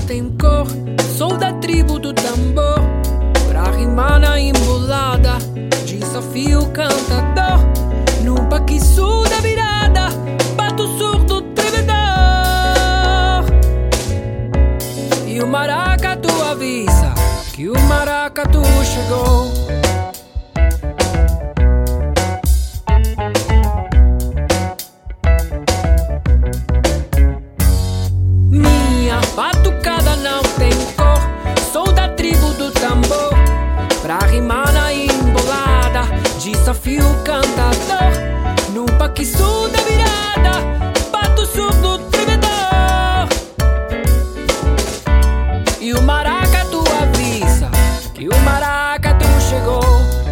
tem cor. Sou da tribo do tambor, pra rimar na embolada, desafio o cantador. No paquiçu da virada, bato surdo tremedor. E o maracatu avisa que o maracatu chegou. Minha batucada não tem cor. Sou da tribo do tambor, pra rimar na embolada, desafio o cantador. No paquiçu da virada, bato surdo tremedor. E o maracatu avisa que o maracatu chegou.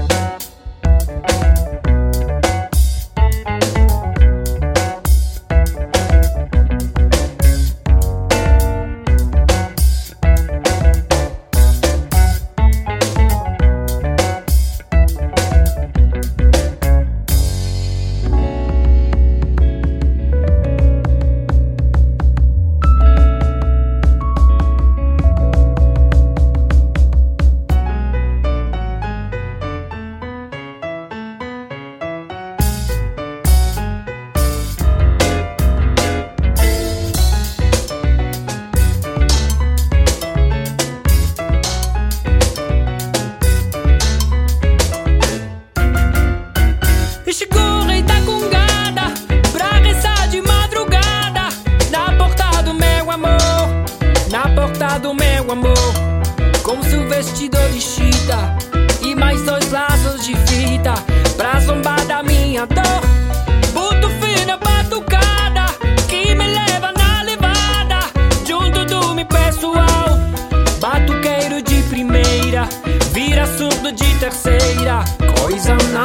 E chegou o rei da congada pra rezar de madrugada na porta do meu amor, na porta do meu amor. Com seu vestido de chita e mais 2 laços de fita pra zombar da minha dor. Boto fina batucada que me leva na levada, junto do meu pessoal. Batuqueiro de primeira vira surdo de terceira, coisa